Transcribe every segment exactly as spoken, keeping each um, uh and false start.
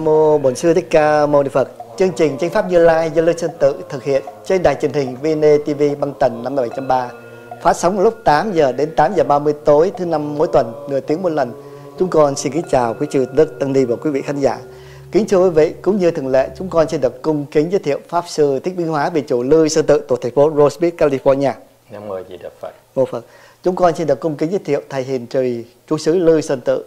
Mô Bổn Sư Thích Ca Mâu Ni Phật. Chương trình Chánh Pháp Như Lai do Lương Sơn Tự thực hiện trên đài truyền hình vê en a tê vê băng tần năm mươi bảy chấm ba, phát sóng lúc tám giờ đến tám giờ ba mươi tối thứ năm mỗi tuần, nửa tiếng một lần. Chúng con xin kính chào quý chư Đức Tăng Ni và quý vị khán giả. Kính chào quý vị, cũng như thường lệ, chúng con xin được cung kính giới thiệu Pháp Sư Thích Minh Hóa, vị chủ Lương Sơn Tự thuộc thành phố Rose Beach, California. Nam mô Di Đà Phật. Mô Phật. Chúng con xin được cung kính giới thiệu thầy Hiền Trì, trú xứ Lương Sơn Tự.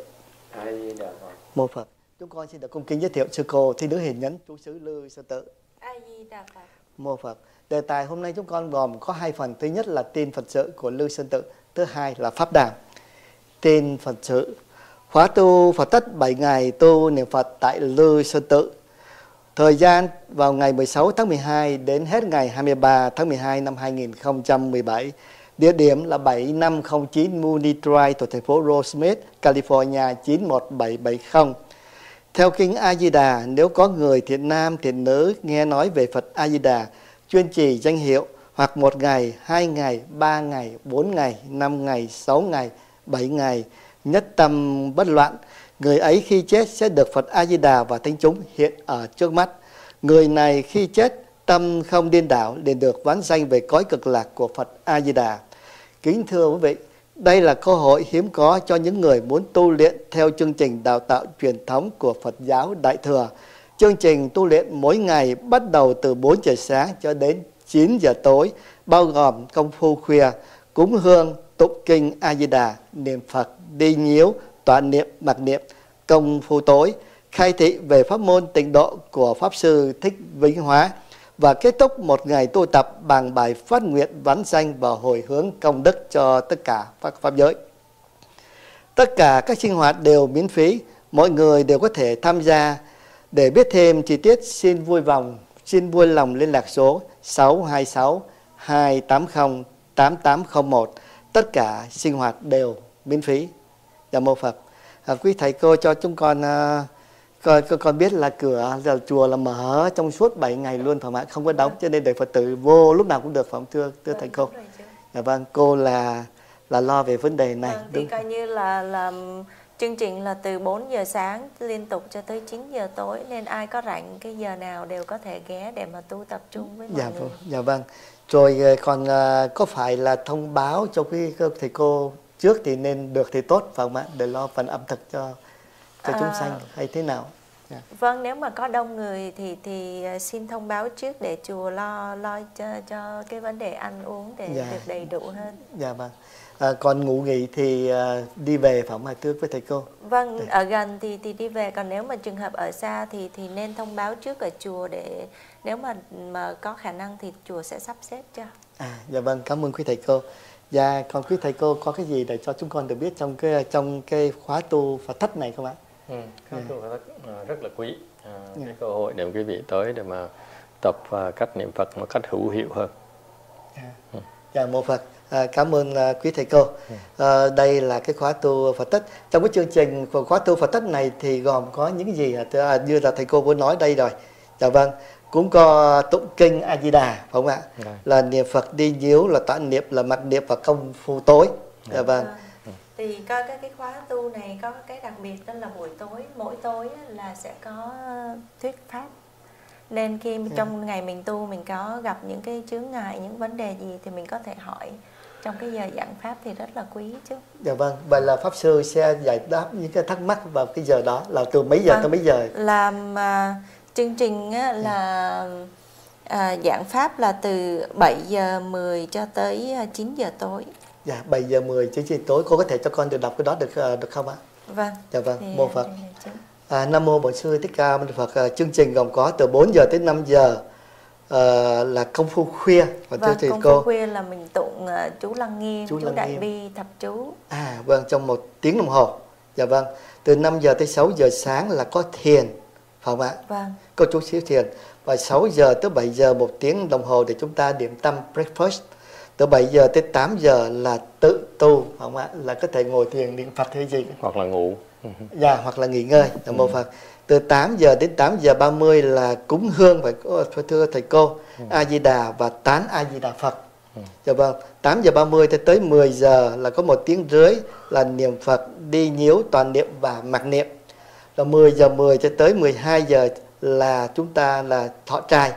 Mô Phật. Chúng con xin được cung kính giới thiệu sư cô Thi Nữ Hiền Nhẫn, trú xứ Lương Sơn Tự. A Di Đà Phật. Mô Phật. Đề tài hôm nay chúng con gồm có hai phần. Thứ nhất là tin Phật sự của Lương Sơn Tự, thứ hai là pháp đàm. Tin Phật sự. Khóa tu Phật tất bảy ngày tu niệm Phật tại Lương Sơn Tự. Thời gian vào ngày mười sáu tháng mười hai đến hết ngày hai mươi ba tháng mười hai năm hai nghìn không trăm mười bảy. Địa điểm là bảy năm không chín Mooney Drive thuộc thành phố Rosemead, California chín một bảy bảy không. Theo kinh A Di Đà, nếu có người thiện nam thiện nữ nghe nói về Phật A Di Đà, chuyên trì danh hiệu hoặc một ngày, hai ngày, ba ngày, bốn ngày, năm ngày, sáu ngày, bảy ngày, nhất tâm bất loạn, người ấy khi chết sẽ được Phật A Di Đà và thánh chúng hiện ở trước mắt. Người này khi chết tâm không điên đảo liền được vãng sanh về cõi cực lạc của Phật A Di Đà. Kính thưa quý vị, đây là cơ hội hiếm có cho những người muốn tu luyện theo chương trình đào tạo truyền thống của Phật giáo Đại Thừa. Chương trình tu luyện mỗi ngày bắt đầu từ bốn giờ sáng cho đến chín giờ tối, bao gồm công phu khuya, cúng hương, tụng kinh A Di Đà, niệm Phật, đi nhiếu, tọa niệm, mặc niệm, công phu tối, khai thị về pháp môn tịnh độ của Pháp Sư Thích Vĩnh Hóa, và kết thúc một ngày tu tập bằng bài phát nguyện vãng sanh và hồi hướng công đức cho tất cả các pháp giới. Tất cả các sinh hoạt đều miễn phí, mọi người đều có thể tham gia. Để biết thêm chi tiết, xin vui vòng, xin vui lòng liên lạc số sáu hai sáu hai tám không tám tám không một. Tất cả sinh hoạt đều miễn phí. Dạ mô Phật. À, quý thầy cô cho chúng con uh, Con, con biết là cửa là chùa là mở trong suốt bảy ngày luôn, phải không? Không có đóng, cho nên để Phật tử vô lúc nào cũng được, phải không thưa, thưa thầy cô? Dạ vâng, cô là là lo về vấn đề này. Vâng, thì coi như là là chương trình là từ bốn giờ sáng liên tục cho tới chín giờ tối, nên ai có rảnh cái giờ nào đều có thể ghé để mà tu tập trung với mọi dạ, người. Dạ vâng. Rồi còn có phải là thông báo cho quý thầy cô trước thì nên được thì tốt, phải không ạ? Để lo phần ẩm thực cho cho chúng sanh à, hay thế nào? Yeah. Vâng, nếu mà có đông người thì thì xin thông báo trước để chùa lo lo cho cho cái vấn đề ăn uống để yeah. được đầy đủ hơn. Dạ vâng. À, còn ngủ nghỉ thì à, đi về phải không ạ, thưa với thầy cô? Vâng, Để. ở gần thì thì đi về, còn nếu mà trường hợp ở xa thì thì nên thông báo trước ở chùa để nếu mà mà có khả năng thì chùa sẽ sắp xếp cho. À, dạ vâng, cảm ơn quý thầy cô. Dạ, còn quý thầy cô có cái gì để cho chúng con được biết trong cái trong cái khóa tu Phật thất này không ạ? Ừ, khóa tu Phật thất rất là quý, à, yeah. cái cơ hội để quý vị tới để mà tập và cách niệm Phật một cách hữu hiệu hơn. Yeah. Ừ. Dạ, mô Phật. À, cảm ơn uh, quý thầy cô. À, đây là cái khóa tu Phật thất. Trong cái chương trình của khóa tu Phật thất này thì gồm có những gì à, như là thầy cô vừa nói đây rồi. Dạ vâng. Cũng có tụng kinh A Di Đà, phải không ạ? Yeah. Là niệm Phật, đi nhiếu, là tọa niệm, là mặc niệm và công phu tối. Yeah. Dạ vâng. À, thì có cái cái khóa tu này có cái đặc biệt đó là buổi tối, mỗi tối là sẽ có thuyết pháp. Nên khi yeah. trong ngày mình tu mình có gặp những cái chướng ngại, những vấn đề gì thì mình có thể hỏi trong cái giờ giảng pháp thì rất là quý chứ. Dạ vâng, vậy là Pháp Sư sẽ giải đáp những cái thắc mắc vào cái giờ đó là từ mấy giờ vâng, tới mấy giờ? Làm uh, chương trình á, là uh, giảng pháp là từ bảy giờ mười cho tới chín giờ tối. Dạ, bảy giờ mười chín giờ tối. Cô có thể cho con được đọc cái đó được được không ạ? Vâng. Dạ vâng, thì, mô Phật. À, Nam mô Bổn Sư Thích Ca Mâu Ni Phật. À, chương trình gồm có từ bốn giờ tới năm giờ à, là công phu khuya. Vâng, công cô. phu khuya là mình tụng uh, chú Lăng Nghiêm, chú, chú Lăng Đại Nghiêm. Bi, thập chú. À, vâng, trong một tiếng đồng hồ. Dạ vâng. Từ năm giờ tới sáu giờ sáng là có thiền, phải không ạ? Vâng. Có chú xíu thiền. Và sáu giờ tới bảy giờ một tiếng đồng hồ để chúng ta điểm tâm breakfast. Từ bảy giờ tới tám giờ là tự tu, phải không ạ? Là có thể ngồi thiền niệm Phật hay gì. Hoặc là ngủ. Dạ, hoặc là nghỉ ngơi. Dạ, mô Phật. Từ tám giờ đến tám giờ ba mươi là cúng hương, phải thưa thầy cô, A Di Đà và tán A Di Đà Phật. Dạ vâng. tám giờ ba mươi tới mười giờ là có một tiếng rưỡi là niệm Phật, đi nhiếu, toàn niệm và mặc niệm. Là mười giờ mười cho tới mười hai giờ là chúng ta là thọ trai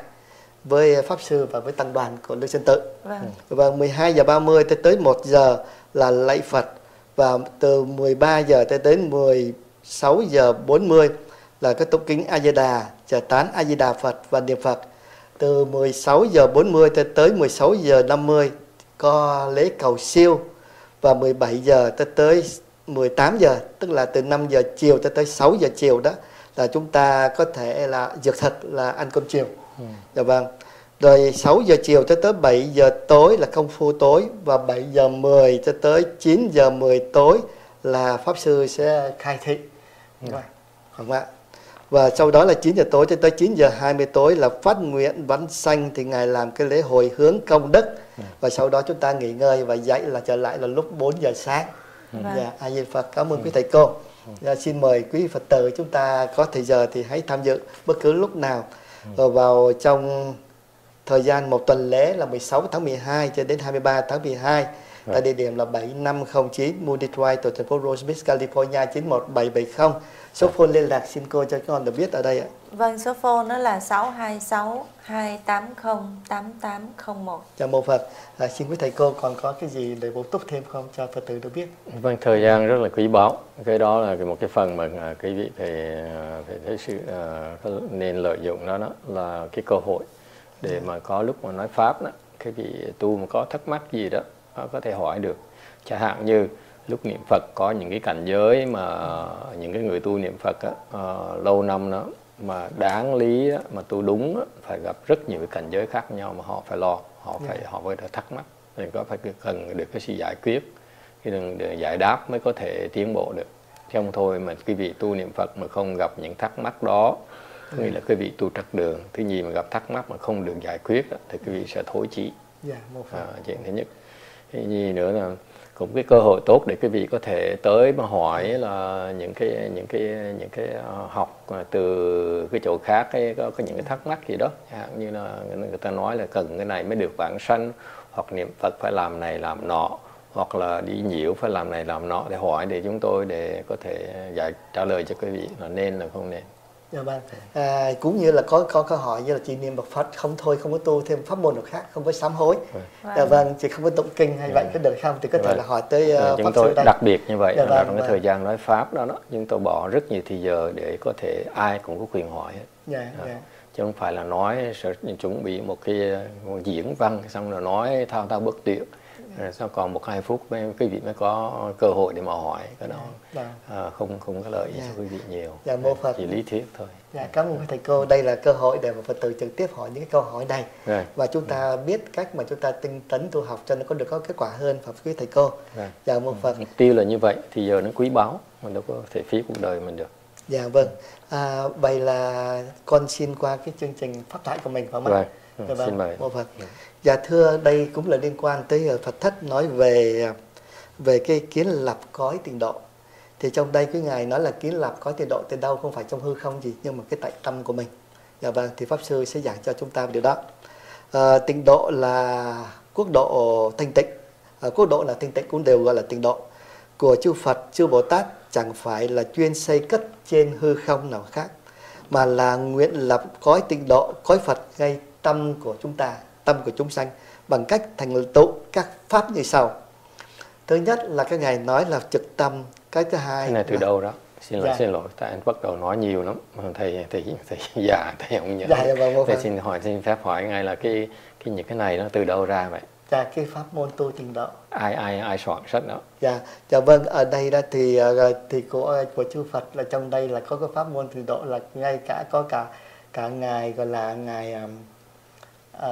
với pháp sư và với tăng đoàn của Lương Sơn Tự. Vâng. Và mười hai giờ ba mươi tới tới một giờ là lạy Phật, và từ mười ba giờ tới đến mười sáu giờ bốn mươi là cái tụng kinh A Di Đà, chợ tán A Di Đà Phật và niệm Phật. Từ mười sáu giờ bốn mươi tới tới mười sáu giờ năm mươi có lễ cầu siêu, và mười bảy giờ tới tới mười tám giờ, tức là từ năm giờ chiều tới tới sáu giờ chiều đó là chúng ta có thể là dược thực là ăn cơm chiều. Ừ. Dạ vâng. Rồi sáu giờ chiều tới tới bảy giờ tối là công phu tối, và bảy giờ mười cho tới chín giờ mười tối là pháp sư sẽ khai thị. Ừ. Không ạ. Và sau đó là chín giờ tối cho tới chín giờ hai mươi tối là phát nguyện vãng sanh, thì ngài làm cái lễ hồi hướng công đức. Ừ. Và sau đó chúng ta nghỉ ngơi và dậy là trở lại là lúc bốn giờ sáng. Ừ. Dạ, A Di Phật. Cảm ơn ừ. quý thầy cô. Ừ. Dạ, xin mời quý Phật tử chúng ta có thời giờ thì hãy tham dự bất cứ lúc nào. Ừ. Vào trong thời gian một tuần lễ là mười sáu tháng mười hai cho đến hai mươi ba tháng mười hai. Tại ừ. địa điểm là bảy năm không chín Moody Drive, tổ thành phố Rose Beach, California chín một bảy bảy không. Số phone liên lạc xin cô cho con được biết ở đây ạ. Vâng, số phone đó là sáu hai sáu hai tám không tám tám không một. Chào mô Phật. À, xin quý thầy cô còn có cái gì để bổ túc thêm không cho Phật tử được biết? Vâng, thời gian rất là quý báu. Cái đó là một cái phần mà uh, quý vị phải phải thấy sự uh, nên lợi dụng đó, đó là cái cơ hội để yeah. mà có lúc mà nói pháp đó, cái vị tu mà có thắc mắc gì đó có thể hỏi được. Chẳng hạn như lúc niệm Phật có những cái cảnh giới mà những cái người tu niệm Phật á, uh, lâu năm đó mà đáng lý á, mà tu đúng á, phải gặp rất nhiều cái cảnh giới khác nhau mà họ phải lo, họ phải yeah. họ phải thắc mắc, thì có phải cần được cái sự giải quyết, cái để giải đáp mới có thể tiến bộ được. Chứ không thôi mà quý vị tu niệm Phật mà không gặp những thắc mắc đó, nghĩa là quý vị tu trật đường, thứ gì mà gặp thắc mắc mà không được giải quyết đó, thì quý vị sẽ thối chí. Yeah, à, chuyện thứ nhất. Cái gì nữa là cũng cái cơ hội tốt để quý vị có thể tới mà hỏi là những cái những cái những cái học từ cái chỗ khác, cái có, có những cái thắc mắc gì đó, như là người ta nói là cần cái này mới được vãng sanh, hoặc niệm Phật phải làm này làm nọ, hoặc là đi nhiễu phải làm này làm nọ, để hỏi để chúng tôi để có thể giải trả lời cho quý vị là nên là không nên. Dạ vâng. À, cũng như là có có câu hỏi như là chỉ niệm Phật Phật không thôi, không có tu thêm pháp môn nào khác, không có sám hối. Vâng. Dạ vâng, chỉ không có tụng kinh hay vậy có được không? Thì có thể vâng. là hỏi tới uh, chúng pháp tôi sư đây. Đặc biệt như vậy, dạ là vâng, trong cái vâng. thời gian nói pháp đó, đó chúng tôi bỏ rất nhiều thời giờ để có thể ai cũng có quyền hỏi hết. Dạ, à, dạ. Chứ không phải là nói sẽ chuẩn bị một cái một diễn văn xong rồi nói thao thao bất tuyệt. Rồi sau còn một hai phút mấy quý vị mới có cơ hội để mà hỏi cái đó. Dạ. À, không không có lợi dạ. cho quý vị nhiều. Dạ, mô Phật. Chỉ lý thuyết thôi. Dạ, cảm ơn thầy cô. Đây là cơ hội để mà Phật tử trực tiếp hỏi những cái câu hỏi này. Rồi. Và chúng ta biết cách mà chúng ta tinh tấn tu học cho nó có được có kết quả hơn, Phật quý thầy cô. Rồi. Dạ, mô Phật. Mục tiêu là như vậy thì giờ nó quý báu, mình đâu có thể phí cuộc đời mình được. Dạ vâng. À, vậy là con xin qua cái chương trình pháp thoại của mình phải không ạ? Rồi. Ừ, dạ, vâng. Xin mời. Mô Phật. Ừ. Dạ thưa, đây cũng là liên quan tới Phật Thất nói về về cái kiến lập cõi tịnh độ. Thì trong đây cái ngài nói là kiến lập cõi tịnh độ từ đâu không phải trong hư không gì, nhưng mà cái tại tâm của mình. Dạ vâng, thì pháp sư sẽ giảng cho chúng ta điều đó. À, tịnh độ là quốc độ thanh tịnh, à, quốc độ là thanh tịnh cũng đều gọi là tịnh độ của chư Phật, chư Bồ Tát, chẳng phải là chuyên xây cất trên hư không nào khác, mà là nguyện lập cõi tịnh độ, cõi Phật ngay tâm của chúng ta, tâm của chúng sanh, bằng cách thành tựu các pháp như sau. Thứ nhất là cái ngài nói là trực tâm. Cái thứ hai cái này từ là... đâu đó? Xin lỗi, dạ. xin lỗi, tại anh bắt đầu nói nhiều lắm. Thầy thầy thầy già, thầy không nhớ. Dạ, vâng, thầy xin hỏi, xin phép hỏi ngay là cái cái những cái này nó từ đâu ra vậy? Dạ, cái pháp môn tu tịnh độ. Ai ai ai soạn sách đó? Dạ, dạ vâng, ở đây đó thì thì của của chư Phật là trong đây là có cái pháp môn tịnh độ, là ngay cả có cả cả ngài gọi là ngài uh,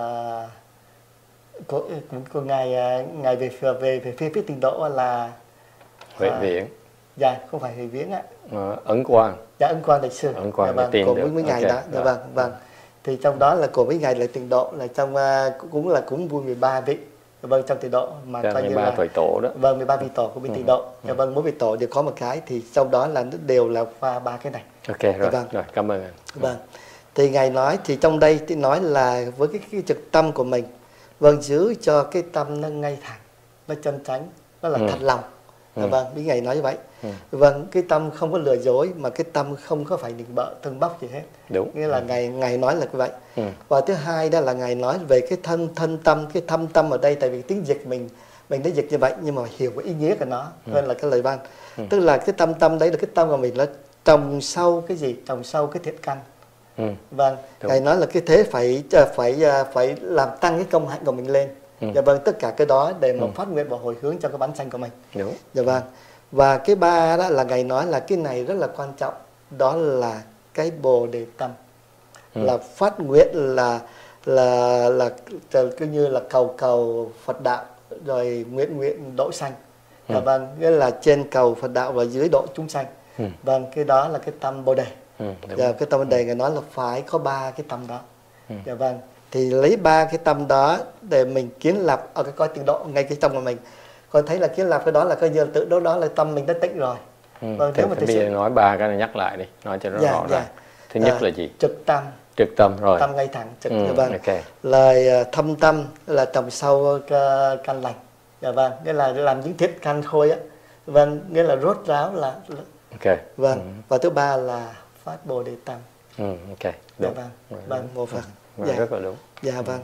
của, của ngài ngài về về về phía phía tịnh độ là Huệ uh, Viễn. Dạ, không phải Huệ Viễn ạ. À, Ấn Quang. Dạ, Ấn Quang lịch sử. Ấn Quang dạ, vâng, của mấy ngày okay. đó. Dạ vâng, vâng. Thì trong đó là của mấy ngày là tịnh độ, là trong uh, cũng là cũng vui mười ba vị. Vâng, trong tịnh độ mà coi như là tuổi tổ đó. Vâng, mười ba vị tổ của bên ừ. tịnh độ. Dạ vâng, mỗi vị tổ đều có một cái, thì trong đó là đều là qua ba cái này. Ok rồi. Dạ, vâng. Rồi, cảm ơn anh. Vâng. Thì ngài nói thì trong đây thì nói là với cái, cái trực tâm của mình, vâng, giữ cho cái tâm nó ngay thẳng, nó chân chánh, nó là ừ. thật lòng. Ừ. Vâng, Đức Ngài nói như vậy. Ừ. Vâng, cái tâm không có lừa dối mà cái tâm không có phải định bợ tưng bốc gì hết. Đúng. Nghĩa là Ừ. Ngài Ngài nói là như vậy. Ừ. Và thứ hai đó là Ngài nói về cái thân thân tâm, cái thâm tâm ở đây, tại vì tiếng dịch mình mình đã dịch như vậy nhưng mà hiểu cái ý nghĩa của nó Ừ. hơn là cái lời văn. Ừ. Tức là cái tâm tâm đấy là cái tâm của mình, nó trồng sâu cái gì? Trồng sâu cái thiện căn. Ừ. Vâng, Đúng. Ngài nói là cái thế phải phải phải làm tăng cái công hạnh của mình lên. Ừ. Dạ vâng, tất cả cái đó để mà Ừ. phát nguyện và hồi hướng cho cái bản sanh của mình. Đúng. Dạ vâng. Và cái ba đó là Ngài nói là cái này rất là quan trọng, đó là cái bồ đề tâm. Ừ. Là phát nguyện là là là cứ như là cầu cầu Phật đạo rồi nguyện nguyện độ sanh. Dạ Ừ. vâng, nghĩa là trên cầu Phật đạo và dưới độ chúng sanh. Ừ. Vâng, cái đó là cái tâm bồ đề. Ừ. Đúng. Dạ, cái tâm bồ đề Ngài nói là phải có ba cái tâm đó. Ừ. Dạ vâng. Thì lấy ba cái tâm đó để mình kiến lập ở cái coi tịnh độ ngay cái trong của mình. Còn thấy là kiến lập cái đó là coi như tự đó đó là tâm mình đã tịnh rồi. Ừ. Vâng, Thế nếu mà bây thực giờ sự nói ba cái này, nhắc lại đi, nói cho nó Dạ, rõ dạ. ràng. Thứ nhất À, là gì? trực tâm, Trực tâm rồi. tâm ngay thẳng trực. Ừ. Dạ vâng. Ok. Lời à, thâm tâm là trồng sâu ca- căn lành. Dạ vâng, nghĩa là làm những thiết căn khôi á. Vâng, nghĩa là rốt ráo là, là Ok. vâng. Ừ. Và thứ ba là phát bồ đề tâm. Ừ. Ok. Dạ Đúng. vâng. Ừ. Vâng, mô Phật. Ừ. Dạ. Rất là đúng. Dạ vâng.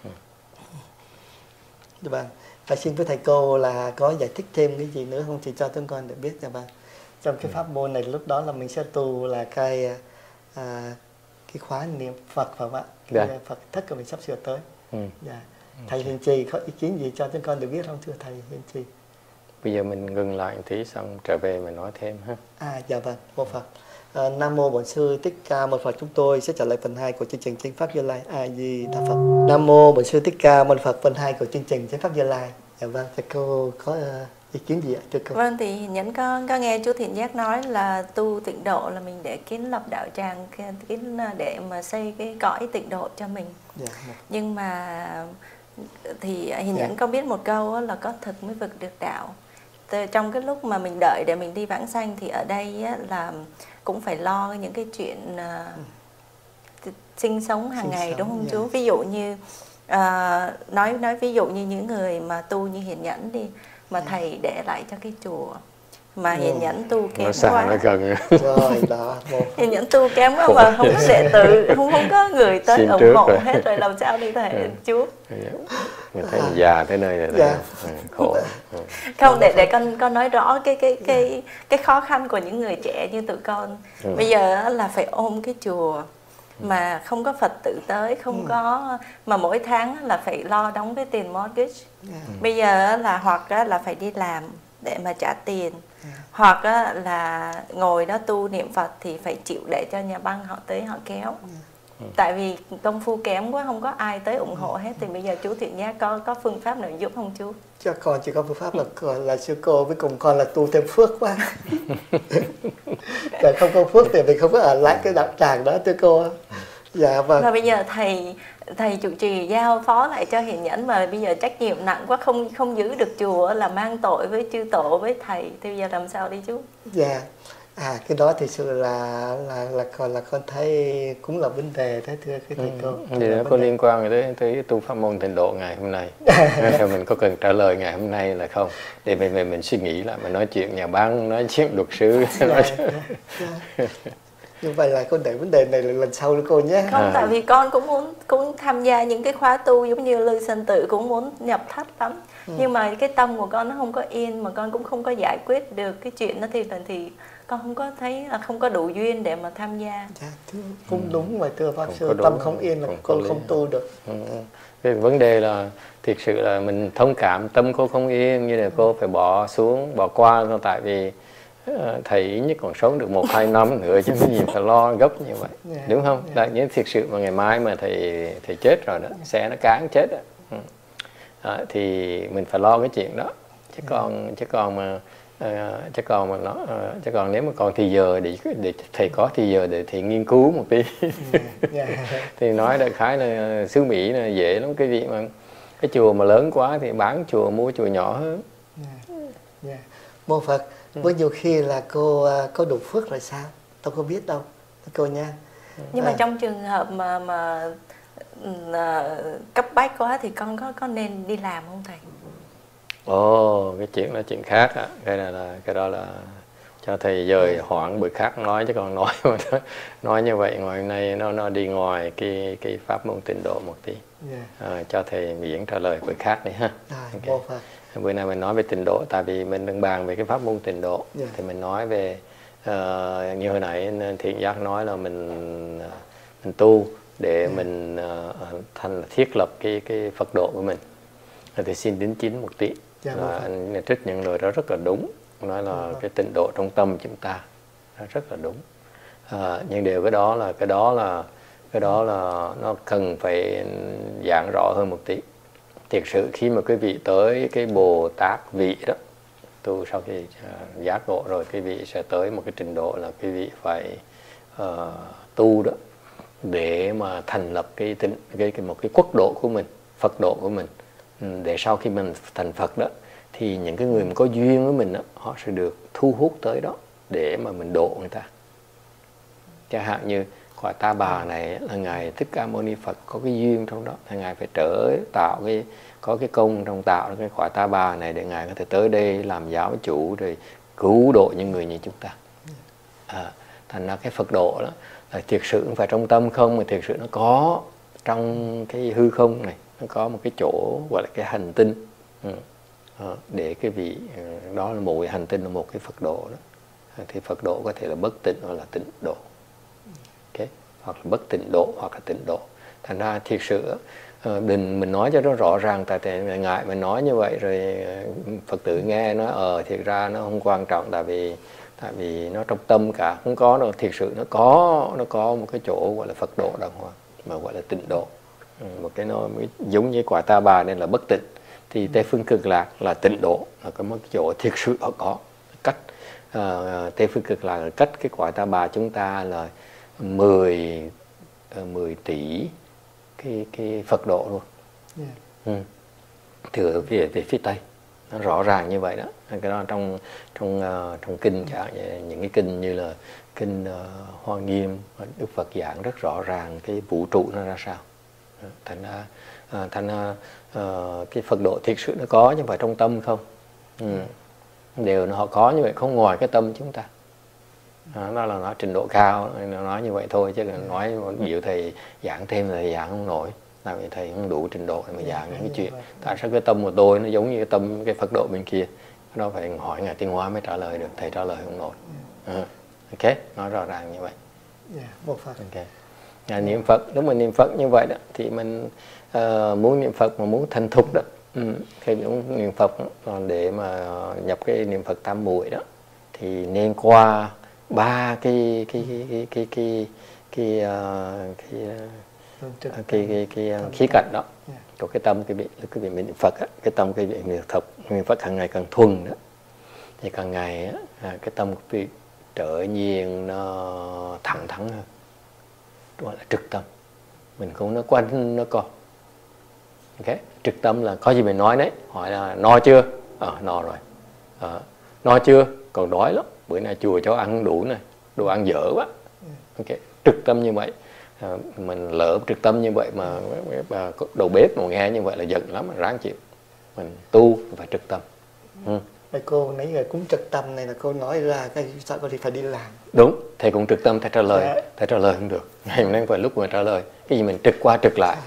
Dạ vâng. Và xin với thầy cô là có giải thích thêm cái gì nữa không thì cho chúng con được biết. Dạ vâng. Trong cái pháp môn này lúc đó là mình sẽ tu là cái à, cái khóa niệm Phật phải không ạ? Dạ. Cái Phật thất của mình sắp sửa tới. Ừ. Dạ. Thầy Hiền Trì có ý kiến gì cho chúng con được biết không thưa thầy Hiền Trì? Bây giờ mình ngừng lại một tí xong trở về mình nói thêm ha. À dạ vâng, mô Phật. À, Nam mô Bổn Sư Thích Ca Mâu Ni Phật. Chúng tôi sẽ trả lời phần hai của chương trình Chánh Pháp Như Lai. A Di Đà Phật. Nam mô Bổn Sư Thích Ca Mâu Ni Phật. Phần hai của chương trình Chánh Pháp Như Lai. Dạ vâng, thầy cô có uh, ý kiến gì ạ thưa cô? Vâng, thì Nhẫn có, có nghe chú Thiện Giác nói là tu tịnh độ là mình để kiến lập đạo tràng, kiến để mà xây cái cõi tịnh độ cho mình. Dạ. Nhưng mà thì Hiền Dạ. Nhẫn có biết một câu á, là có thực mới vực được đạo. Từ trong cái lúc mà mình đợi để mình đi vãng sanh thì ở đây á, là cũng phải lo những cái chuyện uh, sinh sống hàng Sinh ngày sống, đúng không dạ. chú? Ví dụ như uh, nói nói ví dụ như những người mà tu như Hiền Nhẫn đi, mà Dạ. thầy để lại cho cái chùa mà Ừ. Hiền Nhẫn tu kém Nó xa quá. nó gần. Rồi đó, mô Phật. Hiền Nhẫn tu kém quá mà không có đệ tử, không không có người tới Xin ủng trước hộ rồi. hết rồi làm sao đi thầy Ừ. chú? Mình thấy mình già tới nơi rồi. Dạ. Ừ, khổ. Ừ. Không, để để con con nói rõ cái cái cái cái khó khăn của những người trẻ như tụi con. Ừ. Bây giờ là phải ôm cái chùa mà không có Phật tử tới, không Ừ. có mà mỗi tháng là phải lo đóng cái tiền mortgage. Dạ. Bây giờ là hoặc là phải đi làm để mà trả tiền, Dạ. hoặc là ngồi đó tu niệm Phật thì phải chịu để cho nhà băng họ tới họ kéo. Tại vì công phu kém quá, không có ai tới ủng hộ hết. Thì bây giờ chú Thiện Giác có có phương pháp nào giúp không chú? Cho con chỉ có phương pháp là gọi là sư cô với cùng con là tu thêm phước quá. Còn không có phước thì mình không có ở lại cái đạo tràng đó thưa cô. Dạ vâng. Và bây giờ thầy thầy trụ trì giao phó lại cho Hiền Nhẫn mà bây giờ trách nhiệm nặng quá, không không giữ được chùa là mang tội với chư tổ với thầy. Thì bây giờ làm sao đi chú? Dạ. À cái đó thì sự là là là còn là con thấy cũng là vấn đề thế thưa cái thầy cô. Ừ. Thì nó có liên quan tới tới tu pháp môn tịnh độ ngày hôm nay. Theo mình có cần trả lời ngày hôm nay là không? Để mình mình, mình suy nghĩ lại, mình nói chuyện nhà băng, nói chuyện luật sư. Dạ, dạ, dạ. Như vậy là con để vấn đề này là lần sau nữa cô nhé. Không, À. tại vì con cũng muốn cũng tham gia những cái khóa tu giống như Lư Sơn Tự, cũng muốn nhập thất lắm. Ừ. Nhưng mà cái tâm của con nó không có yên, mà con cũng không có giải quyết được cái chuyện đó thì thì con không có thấy là không có đủ duyên để mà tham gia. Dạ, thưa, cũng ừ. đúng mà thưa pháp Không sư, có đúng, tâm không yên là không cô có không lý. tu được. Ừ. Cái vấn đề là thực sự là mình thông cảm, tâm cô không yên, như là cô phải bỏ xuống, bỏ qua thôi, tại vì uh, thầy ít nhất còn sống được một hai năm nữa chứ cái gì phải lo gấp như vậy, Yeah, đúng không? yeah. Tại những thực sự mà ngày mai mà thầy thầy chết rồi đó, xe nó cán chết đó. Ừ. Đó, thì mình phải lo cái chuyện đó, chứ còn chứ còn mà Uh, chứ còn mà nó uh, chứ còn nếu mà còn thì giờ để để thầy có thì giờ để thầy nghiên cứu một tí. Yeah. Thì nói đại khái là xứ Mỹ là dễ lắm, cái vị mà cái chùa mà lớn quá thì bán chùa mua chùa nhỏ hơn. Yeah. Yeah. Mô Phật, với nhiều khi là cô uh, có đủ phước rồi sao? Tôi không biết đâu, cô nha. Nhưng à. mà trong trường hợp mà mà uh, cấp bách quá thì con có có nên đi làm không thầy? Ồ, cái chuyện đó chuyện khác á, cái này là cái đó là cho thầy dời hoãn bữa khác nói, chứ còn nói nói như vậy ngoài nay nó nó đi ngoài cái cái pháp môn tịnh độ một tí. Yeah. À, cho thầy miễn trả lời bữa khác đi ha. Okay. Bữa nay mình nói về tịnh độ, tại vì mình đang bàn về cái pháp môn tịnh độ. Yeah. Thì mình nói về uh, như hồi nãy Thiện Giác nói là mình mình tu để yeah. mình uh, thành thiết lập cái cái Phật độ của mình. Thì xin đính chính một tí. Yeah, là anh trích những lời đó rất là đúng, nói là yeah. cái tịnh độ trong tâm chúng ta nó rất là đúng. À, nhưng điều cái đó là cái đó là cái đó là nó cần phải giảng rõ hơn một tí. Thiệt sự khi mà quý vị tới cái Bồ Tát vị đó, tu sau khi uh, giác ngộ rồi, quý vị sẽ tới một cái trình độ là quý vị phải uh, tu đó để mà thành lập cái, tịnh, cái, cái một cái quốc độ của mình, Phật độ của mình. Để sau khi mình thành Phật đó thì những cái người mà có duyên với mình đó, họ sẽ được thu hút tới đó để mà mình độ người ta. Chẳng hạn như quả Ta Bà này là Ngài Thích Ca Mâu Ni Phật có cái duyên trong đó, thì Ngài phải trở tạo cái có cái công trong tạo cái quả Ta Bà này để Ngài có thể tới đây làm giáo chủ rồi cứu độ những người như chúng ta. À, thành ra cái Phật độ đó là thiệt sự không phải trong tâm không, mà thiệt sự nó có trong cái hư không này, nó có một cái chỗ gọi là cái hành tinh. Ừ. À, để cái vị đó là một cái hành tinh, là một cái Phật độ đó. À, thì Phật độ có thể là bất tịnh hoặc là tịnh độ. Okay. Hoặc là bất tịnh độ hoặc là tịnh độ. Thành ra thiệt sự đừng mình nói cho nó rõ ràng, tại vì ngại mình nói như vậy rồi Phật tử nghe nó ờ thiệt ra nó không quan trọng, tại vì tại vì nó trong tâm cả, không có đâu. Thiệt sự nó có nó có một cái chỗ gọi là Phật độ đàng hoàng mà gọi là tịnh độ. Một cái nó giống như quả Ta Bà nên là bất tịnh, thì Tây Phương Cực Lạc là tịnh độ, là có một chỗ thiệt sự họ có cách. uh, Tây Phương Cực Lạc là cách cái quả Ta Bà chúng ta là mười tỷ cái cái Phật độ luôn. Yeah. Ừ. Từ về về phía Tây nó rõ ràng như vậy đó. Cái đó trong trong uh, trong kinh chẳng những cái kinh như là kinh uh, Hoa Nghiêm, Đức Phật giảng rất rõ ràng cái vũ trụ nó ra sao. Thành ra uh, thành ra uh, cái Phật độ thiệt sự nó có, nhưng phải trong tâm không. Ừ. Đều nó họ có như vậy, không ngoài cái tâm chúng ta. À, đó là nó trình độ cao, nó nói như vậy thôi, chứ còn nói biểu thầy giảng thêm là thầy giảng không nổi, tại vì thầy không đủ trình độ để mà giảng những cái chuyện. Tại sao cái tâm của tôi nó giống như cái tâm cái Phật độ bên kia, nó phải hỏi Ngài Tiên Hóa mới trả lời được, thầy trả lời không nổi. À, ok, nói rõ ràng như vậy. Ok. À, niệm Phật, lúc mình niệm Phật như vậy đó thì mình uh, muốn niệm Phật mà muốn thành thục đó, ừ, thì muốn niệm Phật đó, để mà nhập cái niệm Phật tam muội đó thì nên qua ba cái cái cái cái cái cái cái cái cái cái khía cạnh đó của cái tâm cái vị cái vị niệm Phật á, cái tâm cái vị niệm Phật niệm Phật càng ngày càng thuần đó, thì càng ngày á, cái tâm của vị trở nhiên nó thẳng thắn hơn, gọi là trực tâm. Mình không nói quanh nó co. Ok, trực tâm là có gì mình nói đấy, hỏi là no chưa? Ờ à, no rồi. À, no chưa? Còn đói lắm, bữa nay chùa cháu ăn đủ này, đồ ăn dở quá. Ok, trực tâm như vậy. À, mình lỡ trực tâm như vậy mà đầu bếp mà nghe như vậy là giận lắm, ráng chịu. Mình tu phải trực tâm. Ừ. Cô nãy giờ cũng trực tâm này là cô nói ra cái sao cô thì phải đi làm. Đúng, thầy cũng trực tâm, thầy trả lời, dạ. Thầy trả lời không được. Ngày hôm nay phải lúc mà trả lời, cái gì mình trực qua trực lại.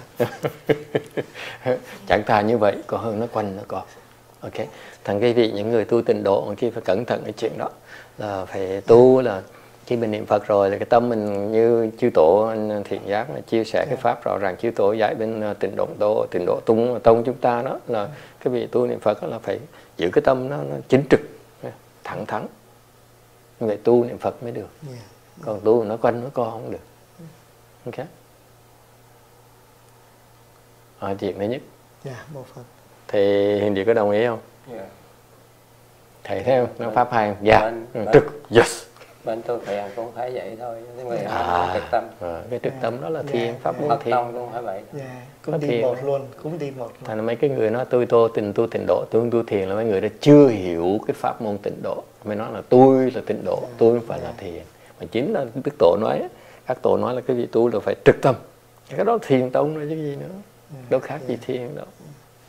Chẳng thà như vậy, có hơn nó quanh nó có. Ok, thành cái vị những người tu tịnh độ khi phải cẩn thận cái chuyện đó, là phải tu là khi mình niệm Phật rồi là cái tâm mình như chư tổ anh Thiện Giác chia sẻ cái pháp rõ ràng, chư tổ dạy bên tịnh độ tổ tịnh độ tung tông chúng ta đó là cái vị tu niệm Phật là phải giữ cái tâm nó, nó chính trực thẳng thắn, vậy tu niệm Phật mới được. Còn tu nó quanh nó co không được. Ok, à, chuyện thứ nhất. Yeah, một phần. Thì Hiền Điệp có đồng ý không? Yeah. Thầy thấy không? Nó pháp hay không? Dạ. Yeah. Ừ, trực. Yes. Bên tôi thầy cũng phải vậy thôi. Nhưng à, trực tâm. À, cái trực tâm đó là thiền, yeah. Pháp môn thiền. Tông cũng phải vậy. Yeah. Cũng đi thiền một luôn, cũng đi một. Thành ra mấy cái người nói tôi tu tình tu tịnh độ, tôi tu thiền là mấy người đã chưa hiểu cái pháp môn tịnh độ. Mới nói là tôi là tịnh độ, yeah. Tôi không phải yeah. là thiền. Mà chính là Đức Tổ nói, các tổ nói là cái vị tu là phải trực tâm. Cái đó thiền tông rồi chứ gì nữa. Yeah. Đâu khác yeah. gì thiền đâu.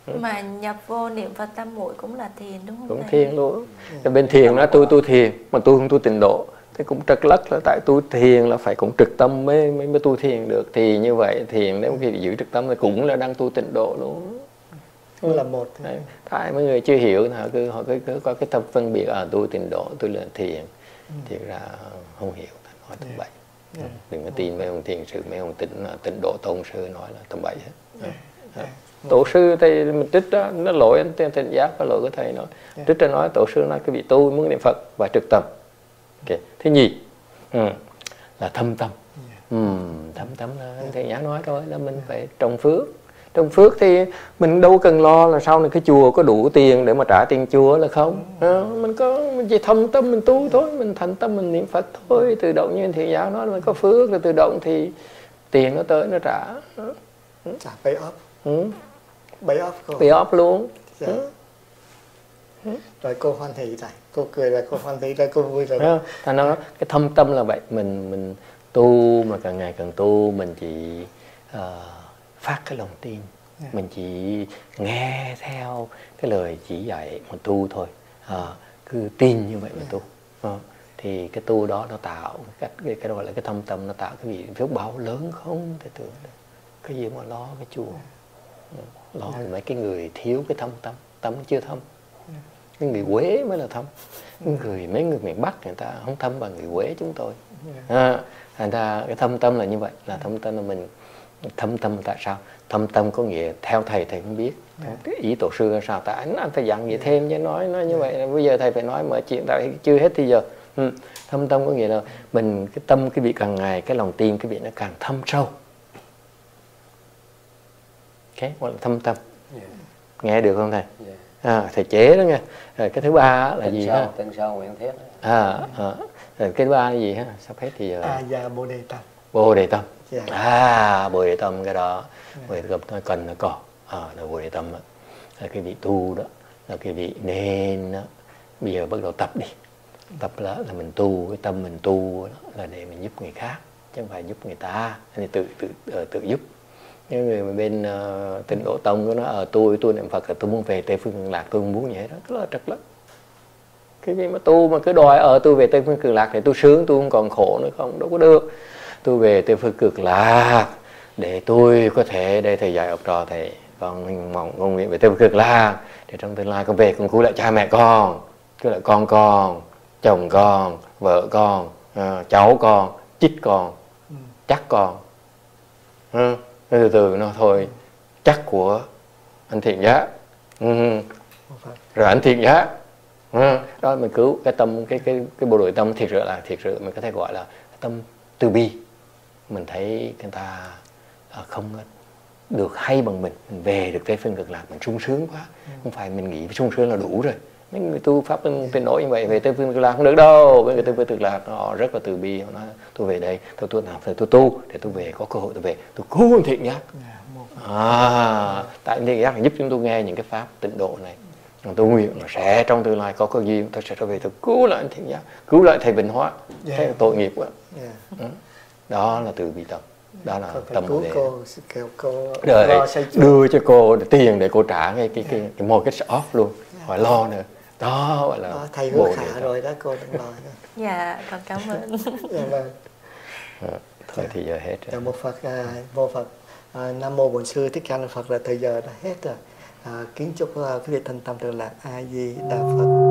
Mà nhập vô niệm Phật tam muội cũng là thiền đúng không? Cũng thầy? thiền luôn. Cái bên thiền nó tôi tu thiền mà tôi không tu tịnh độ, thế cũng trật lất là tại tu thiền là phải cũng trực tâm mới mới, mới tu thiền được. Thì như vậy thiền nếu khi giữ trực tâm thì cũng là đang tu tịnh độ luôn. Cũng là một. Đấy. Tại mấy người chưa hiểu họ cứ họ cứ, cứ có cái tâm phân biệt ở tu tịnh độ, tôi là thiền. Ừ. Thì ra không hiểu, nói tầm bậy. Yeah. Đừng có tin mấy ông thiền sư, mấy ông tịnh tịnh độ tôn sư nói là tầm bậy hết. Yeah. Yeah. Tổ sư thì mình trích đó, nó lỗi anh Thịnh Giác và lỗi của thầy nói. Yeah. Trích ra nói tổ sư nói cái vị tu muốn niệm Phật và trực tâm. Okay. Thứ nhì ừ. là thâm tâm. Yeah. Ừ, thâm tâm là anh Thịnh Giác nói thôi là mình yeah. phải trồng phước. Trong phước thì mình đâu cần lo là sau này cái chùa có đủ tiền để mà trả tiền chùa là không. À, mình có mình chỉ thâm tâm mình tu thôi, mình thành tâm mình niệm Phật thôi, tự động như Thầy giáo nói mình có phước rồi tự động thì tiền nó tới nó trả. Trả pay off. Ừ. Pay off cô. Pay off luôn. Dạ. Ừ. Rồi cô hoan hỷ rồi, cô cười là cô hoan hỷ rồi, cô vui rồi. À, ta nói cái thâm tâm là vậy, mình mình tu mà càng ngày càng tu mình chỉ uh, phát cái lòng tin. Yeah. Mình chỉ nghe theo cái lời chỉ dạy mà tu thôi. À, cứ tin như vậy mà yeah. tu. À, thì cái tu đó nó tạo cái cái, cái gọi là cái thâm tâm, nó tạo cái gì phước báo lớn không thể tưởng được. Cái gì mà lo cái chùa, yeah. lo yeah. mấy cái người thiếu cái thâm tâm, tâm chưa thâm. Yeah. Cái người Quế mới là thâm. Yeah. Người mấy người miền Bắc người ta không thâm bằng người Quế chúng tôi. Yeah. À, thành ra cái thâm tâm là như vậy, là thâm tâm là mình thâm tâm tại sao? Thâm tâm có nghĩa theo thầy thầy không biết. Yeah. Ý tổ sư là sao? Tại anh, anh phải dặn gì thêm chứ nói nói như vậy. Bây giờ thầy phải nói mở chuyện tại chưa hết thì giờ. Ừ. Thâm tâm có nghĩa là mình cái tâm cái vị càng ngày cái lòng tin cái vị nó càng thâm sâu. Okay, gọi là thâm tâm. Yeah. Nghe được không thầy? Yeah. À, thầy chế đó nghe. Rồi cái thứ ba là tinh gì sâu, ha? Tinh sâu nguyện thiết. À, à, rồi cái thứ ba là gì ha? Sắp hết thì giờ. À, dạ Bồ Đề Tâm. Bồ Đề Tâm. Yeah. À, Bồ Đề Tâm cái đó. Yeah. Bồ Đề Tâm nó cần nó có. À, là Bồ Đề Tâm đó. Là cái vị tu đó, là cái vị nên đó. Bây giờ bắt đầu tập đi. Tập là, là mình tu, cái tâm mình tu đó, là để mình giúp người khác, chứ không phải giúp người ta. Thì tự tự uh, tự giúp. Những người mà bên uh, Tịnh Độ Tông của nó ở tôi tôi niệm Phật là tôi muốn về Tây Phương Cực Lạc, tôi không muốn như thế đó, rất là trật lắm. Cái gì mà tu mà cứ đòi ở tôi về Tây Phương Cực Lạc để tôi sướng, tôi không còn khổ nữa không, đâu có được. Tôi về Tây Phương Cực Lạc để tôi có thể để thầy dạy học trò thầy, con mình mong ngôn nguyện về Tây Phương Cực Lạc để trong tương lai con về con cứu lại cha mẹ con, cứu lại con con, chồng con, vợ con, uh, cháu con, chích con, ừ. chắc con. Ừ. Từ từ nó thôi, chắc của anh Thiện Giác. Ừ. Rồi anh Thiện Giác. Ừ. Đó mình cứu cái tâm, cái cái cái bộ đội tâm thiệt sự là thiệt sự mình có thể gọi là tâm từ bi. Mình thấy người ta không được hay bằng mình, mình về được Tây Phương Cực Lạc mình sung sướng quá. Ừ. Không phải mình nghĩ sung sướng là đủ rồi. Mấy người tu pháp tên nổi như vậy về Tây Phương Cực Lạc không được đâu. Mấy người Tây Phương Cực Lạc họ rất là từ bi, họ nói tôi về đây tôi tu làm tôi, tôi tu để tôi về có cơ hội tôi về tôi cứu anh Thiện Giác. À, tại anh Thiện Giác giúp chúng tôi nghe những cái pháp tịnh độ này. Tôi nguyện là sẽ trong tương lai có cơ duyên tôi sẽ trở về tôi cứu lại anh Thiện Giác, cứu lại thầy Bình Hóa. Yeah. Thế là tội nghiệp quá. Yeah. Ừ. Đó là từ bi tâm. Đó là tâm cứu để cô, kêu cô để đưa cho cô tiền để cô trả ngay cái cái cái mortgage off luôn, khỏi lo nữa. Đó gọi là đó, thầy hứa khả rồi đó, cô đừng lo nữa. Dạ con cảm ơn. Dạ vâng. À, thôi thì giờ hết rồi. Dạ, một Phật à, vô Phật à, Nam mô Bổn Sư Thích Ca Mâu Ni Phật là thời giờ đã hết rồi. À, kính chúc uh, quý vị thân tâm thường lạc. A Di Đà Phật.